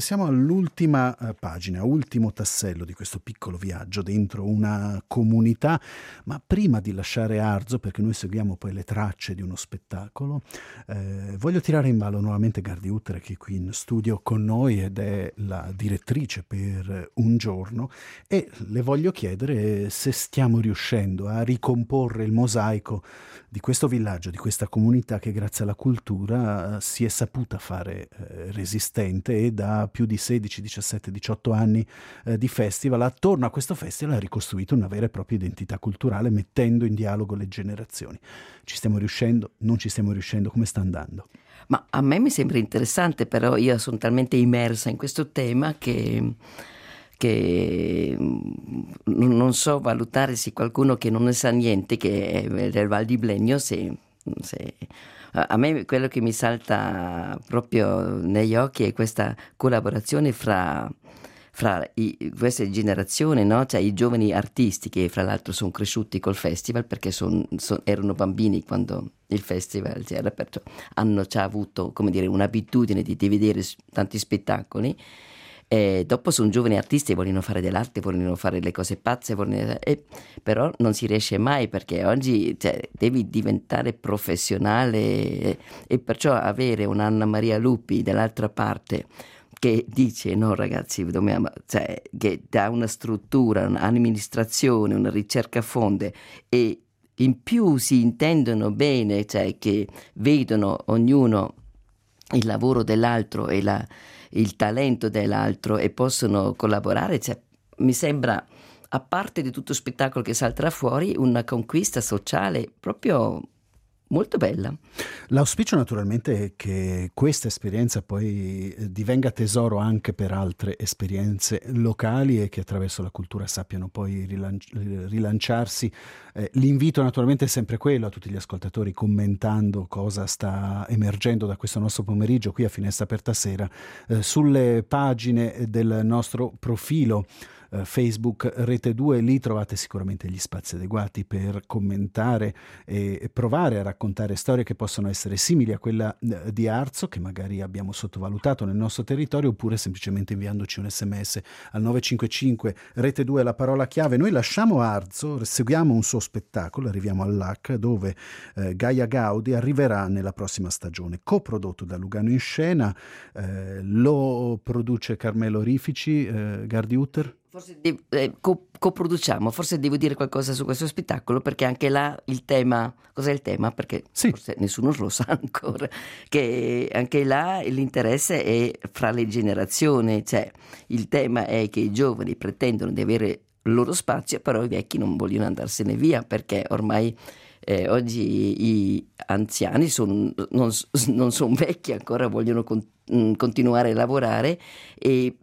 Siamo all'ultima pagina, ultimo tassello di questo piccolo viaggio dentro una comunità, ma prima di lasciare Arzo, perché noi seguiamo poi le tracce di uno spettacolo, voglio tirare in ballo nuovamente Gardi Utter, che è qui in studio con noi ed è la direttrice per Un giorno, e le voglio chiedere se stiamo riuscendo a ricomporre il mosaico di questo villaggio, di questa comunità che grazie alla cultura si è saputa fare resistente e da più di 16, 17, 18 anni di festival. Attorno a questo festival ha ricostruito una vera e propria identità culturale, mettendo in dialogo le generazioni. Ci stiamo riuscendo? Non ci stiamo riuscendo? Come sta andando? Ma a me mi sembra interessante, però io sono talmente immersa in questo tema che non so valutare se qualcuno che non ne sa niente, che è del Val di Blegno, se a me quello che mi salta proprio negli occhi è questa collaborazione fra queste generazioni, no? Cioè i giovani artisti che fra l'altro sono cresciuti col festival perché erano bambini quando il festival c'era, perciò hanno già avuto, come dire, un'abitudine di vedere tanti spettacoli. E dopo sono giovani artisti e vogliono fare dell'arte, vogliono fare le cose pazze, però non si riesce mai perché oggi devi diventare professionale e perciò avere un'Anna Maria Lupi dall'altra parte che dice no ragazzi, che dà una struttura, un'amministrazione, una ricerca a fonde e in più si intendono bene, cioè che vedono ognuno il lavoro dell'altro e il talento dell'altro e possono collaborare, mi sembra, a parte di tutto spettacolo che salterà fuori, una conquista sociale proprio molto bella. L'auspicio naturalmente è che questa esperienza poi divenga tesoro anche per altre esperienze locali e che attraverso la cultura sappiano poi rilanciarsi. L'invito naturalmente è sempre quello a tutti gli ascoltatori, commentando cosa sta emergendo da questo nostro pomeriggio qui a Finestra Aperta Sera sulle pagine del nostro profilo Facebook Rete 2. Lì trovate sicuramente gli spazi adeguati per commentare e provare a raccontare storie che possono essere simili a quella di Arzo, che magari abbiamo sottovalutato nel nostro territorio, oppure semplicemente inviandoci un SMS al 955 Rete 2 la parola chiave. Noi lasciamo Arzo, seguiamo un suo spettacolo, arriviamo all'AC dove Gaia Gaudi arriverà nella prossima stagione, coprodotto da Lugano in Scena. Lo produce Carmelo Rifici. Gardi Utter? Forse coproduciamo, forse devo dire qualcosa su questo spettacolo perché anche là il tema, cos'è il tema? Perché sì, forse nessuno lo sa ancora, che anche là l'interesse è fra le generazioni, cioè il tema è che i giovani pretendono di avere il loro spazio, però i vecchi non vogliono andarsene via perché ormai oggi i anziani non sono vecchi ancora, vogliono continuare a lavorare e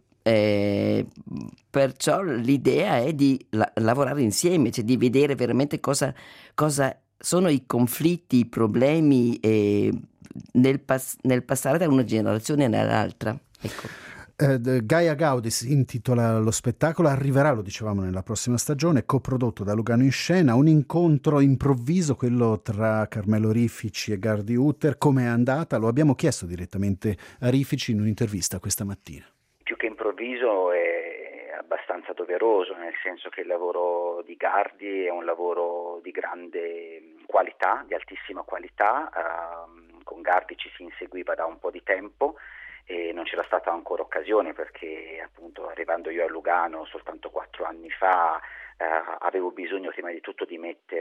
perciò l'idea è di lavorare insieme, cioè di vedere veramente cosa sono i conflitti, i problemi nel passare da una generazione all'altra. Ecco. Gaia Gaudi si intitola lo spettacolo, arriverà, lo dicevamo, nella prossima stagione, coprodotto da Lugano in Scena, un incontro improvviso, quello tra Carmelo Rifici e Gardi Utter. Come è andata? Lo abbiamo chiesto direttamente a Rifici in un'intervista questa mattina. Più che improvviso è abbastanza doveroso, nel senso che il lavoro di Gardi è un lavoro di grande qualità, di altissima qualità. Con Gardi ci si inseguiva da un po' di tempo e non c'era stata ancora occasione perché appunto arrivando io a Lugano soltanto 4 anni fa avevo bisogno prima di tutto di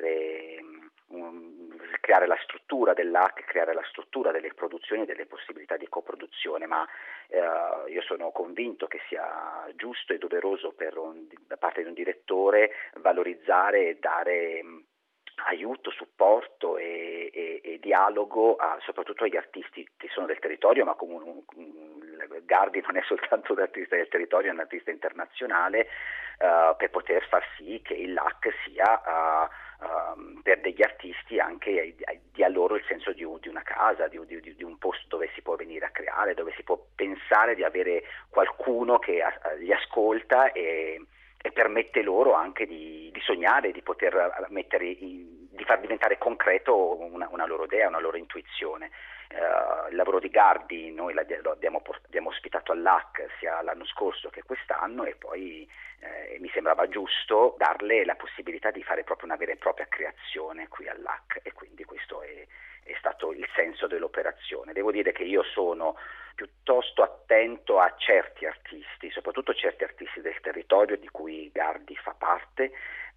creare la struttura dell'AC, creare la struttura delle produzioni e delle possibilità di coproduzione, ma io sono convinto che sia giusto e doveroso da parte di un direttore valorizzare e dare aiuto, supporto e dialogo soprattutto agli artisti che sono del territorio, ma comunque Gardi non è soltanto un artista del territorio, è un artista internazionale, per poter far sì che il LAC sia per degli artisti anche dia loro il senso di una casa, di un posto dove si può venire a creare, dove si può pensare di avere qualcuno che li ascolta e permette loro anche di sognare, di poter di far diventare concreto una loro idea, una loro intuizione. Il lavoro di Gardi noi lo abbiamo ospitato all'AC sia l'anno scorso che quest'anno, e poi mi sembrava giusto darle la possibilità di fare proprio una vera e propria creazione qui all'AC, e quindi questo è stato il senso dell'operazione. Devo dire che io sono piuttosto attento a certi artisti, soprattutto certi artisti del territorio di cui Gardi fa parte,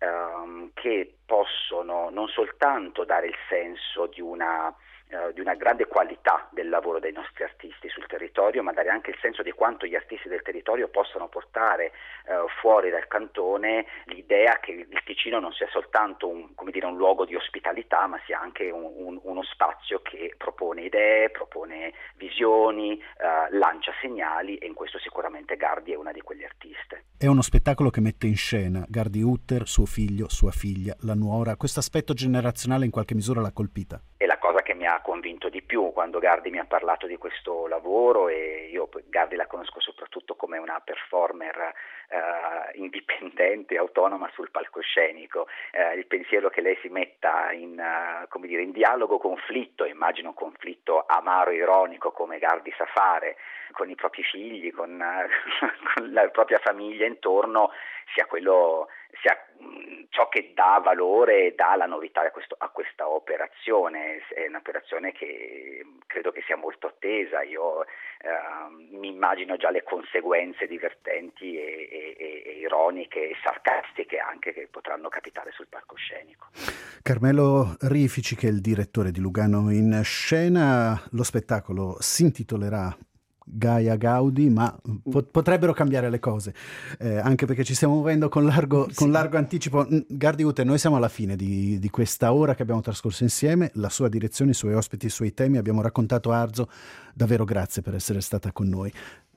che possono non soltanto dare il senso di una grande qualità del lavoro dei nostri artisti sul territorio, ma dare anche il senso di quanto gli artisti del territorio possano portare fuori dal cantone l'idea che il Ticino non sia soltanto un luogo di ospitalità, ma sia anche uno spazio che propone idee, propone visioni, lancia segnali, e in questo sicuramente Gardi è una di quelle artiste. È uno spettacolo che mette in scena Gardi Utter, suo figlio, sua figlia, la nuora. Questo aspetto generazionale in qualche misura l'ha colpita? È la cosa che mi ha convinto di più quando Gardi mi ha parlato di questo lavoro, e io Gardi la conosco soprattutto come una performer indipendente, autonoma sul palcoscenico. Il pensiero che lei si metta in dialogo conflitto, immagino un conflitto amaro, ironico, come Gardi sa fare, con i propri figli, con la propria famiglia intorno, sia ciò che dà valore e dà la novità a questa operazione. È un'operazione che credo che sia molto attesa. Io mi immagino già le conseguenze divertenti e ironiche e sarcastiche anche che potranno capitare sul palcoscenico. Carmelo Rifici, che è il direttore di Lugano in Scena. Lo spettacolo si intitolerà Gaia Gaudi, ma potrebbero cambiare le cose, anche perché ci stiamo muovendo con largo anticipo. Gardi Utter, noi siamo alla fine di questa ora che abbiamo trascorso insieme, la sua direzione, i suoi ospiti, i suoi temi, abbiamo raccontato Arzo. Davvero grazie per essere stata con noi.